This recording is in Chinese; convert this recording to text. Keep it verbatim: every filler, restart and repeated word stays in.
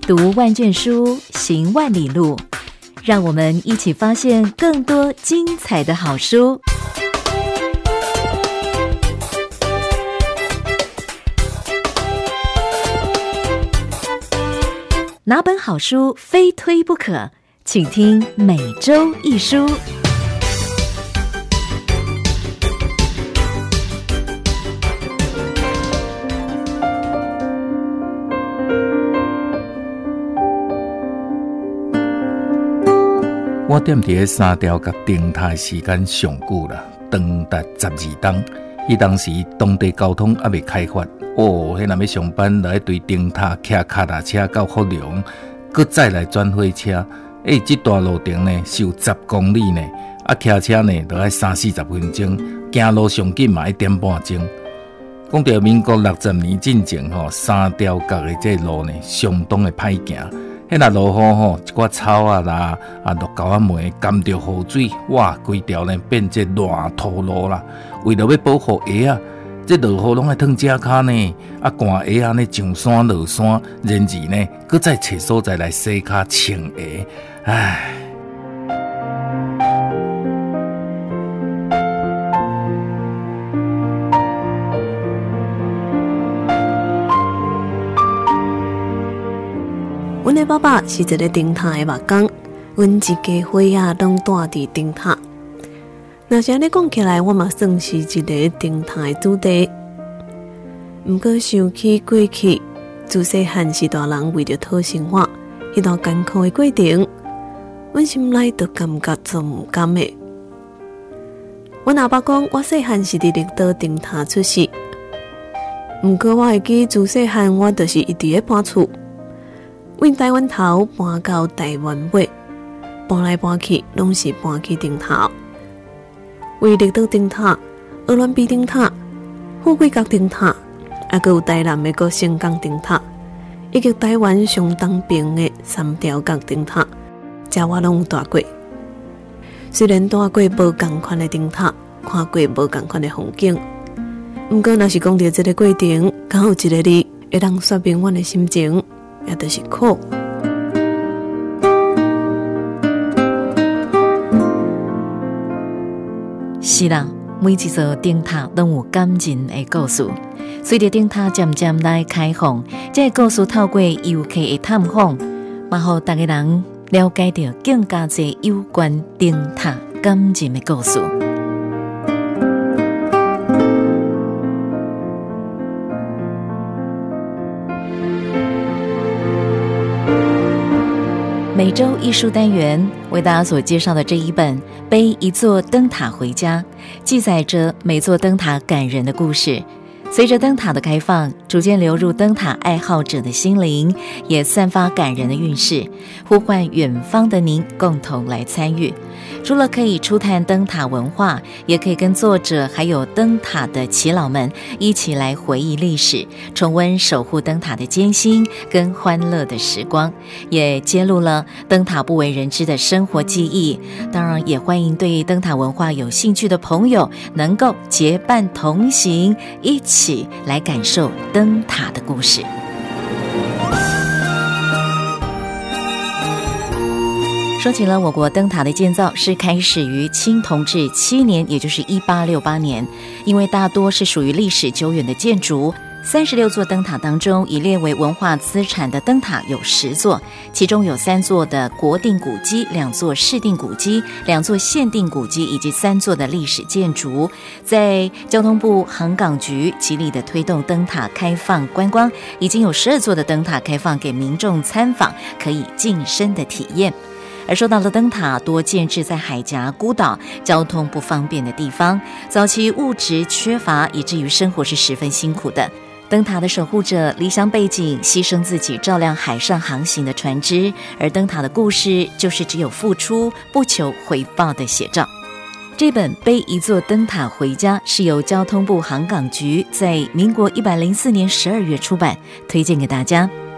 读万卷书，行万里路，让我们一起发现更多精彩的好书。哪本好书非推不可？请听每周一书。 我踮伫三条甲灯塔时间上久啦，长达十二天。迄当时当地交通还未开发，哦，迄若要上班来对灯塔骑脚踏车到福隆，搁再来转火车，诶，这段路程呢是有十公里呢，啊，骑车呢就要三四十分钟，行路上紧嘛一点半钟。讲到民国六十年进前吼，三条角的这路呢相当的歹行。迄若落雨吼，一寡草啊啦，啊落狗仔梅沾着雨水，哇，规条呢变这烂土路啦。为了要保护鞋啊，这落雨拢爱脱遮骹呢，啊，赶鞋安尼上山落山，然而呢，搁再找所在来洗骹穿鞋，唉。 阮的爸爸是一个灯塔的木工，阮一家伙仔拢住伫灯塔。若是安尼讲起来，我嘛算是一个灯塔的子弟。毋过想起过去，自细汉时大人为着讨生活，迄段艰苦的过程，阮心内就感觉足毋甘的。阮阿爸讲，我细汉是伫绿岛灯塔出世，毋过我会记自细汉我就是一直咧搬厝。阮台湾头搬到台湾尾，搬来搬去拢是搬去灯塔。为绿岛灯塔、鹅銮鼻灯塔、富贵角灯塔，还有台南的个成港灯塔，以及台湾上东边的三条角灯塔，这我拢有住过。虽然住过无同款的灯塔，看过无同款的风景，不过若是讲到这个过程，刚好一个字会当说明阮的心情。也就是苦。 是啦，每一座灯塔都有感人的故事。随着灯塔渐渐来开放，这个故事透过游客的探访，嘛互大家人了解到更加侪有关灯塔感人的故事。每周艺术单元为大家所介绍的这一本《背一座灯塔回家》，记载着每座灯塔感人的故事。随着灯塔的开放，逐渐流入灯塔爱好者的心灵，也散发感人的韵事，呼唤远方的您共同来参与。除了可以初探灯塔文化，也可以跟作者还有灯塔的耆老们一起来回忆历史，重温守护灯塔的艰辛跟欢乐的时光，也揭露了灯塔不为人知的生活记忆。当然也欢迎对灯塔文化有兴趣的朋友能够结伴同行，一起来感受灯塔的故事。说起了我国灯塔的建造是开始于清同治七年，也就是一八六八年。因为大多是属于历史久远的建筑，三十六座灯塔当中，已列为文化资产的灯塔有十座，其中有三座的国定古迹，两座市定古迹，两座县定古迹，以及三座的历史建筑。在交通部航港局极力的推动灯塔开放观光，已经有十二座的灯塔开放给民众参访，可以近身的体验。而说到了灯塔多建置在海峡孤岛，交通不方便的地方，早期物质缺乏，以至于生活是十分辛苦的。灯塔的守护者离乡背井，牺牲自己照亮海上航行的船只，而灯塔的故事就是只有付出不求回报的写照。这本《背一座灯塔回家》是由交通部航港局在民国一百零四年十二月出版，推荐给大家。